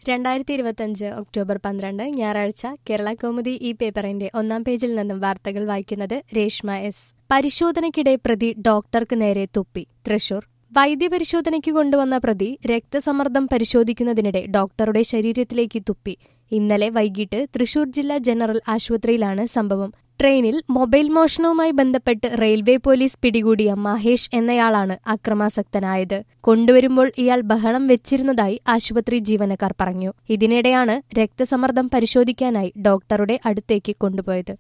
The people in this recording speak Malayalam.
2025 ഒക്ടോബർ 12 ഞായറാഴ്ച കേരള കൗമുദി ഈ പേപ്പറിന്റെ ഒന്നാം പേജിൽ നിന്നും വാർത്തകൾ വായിക്കുന്നത് രേഷ്മ എസ്. പരിശോധനയ്ക്കിടെ പ്രതി ഡോക്ടർക്ക് നേരെ തുപ്പി. തൃശൂർ വൈദ്യപരിശോധനയ്ക്ക് കൊണ്ടുവന്ന പ്രതി രക്തസമ്മർദ്ദം പരിശോധിക്കുന്നതിനിടെ ഡോക്ടറുടെ ശരീരത്തിലേക്ക് തുപ്പി. ഇന്നലെ വൈകിട്ട് തൃശൂർ ജില്ലാ ജനറൽ ആശുപത്രിയിലാണ് സംഭവം. ട്രെയിനിൽ മൊബൈൽ മോഷണവുമായി ബന്ധപ്പെട്ട് റെയിൽവേ പോലീസ് പിടികൂടിയ മഹേഷ് എന്നയാളാണ് അക്രമാസക്തനായത്. കൊണ്ടുവരുമ്പോൾ ഇയാൾ ബഹളം വെച്ചിരുന്നതായി ആശുപത്രി ജീവനക്കാർ പറഞ്ഞു. ഇതിനിടെയാണ് രക്തസമ്മർദ്ദം പരിശോധിക്കാനായി ഡോക്ടറുടെ അടുത്തേക്ക് കൊണ്ടുപോയത്.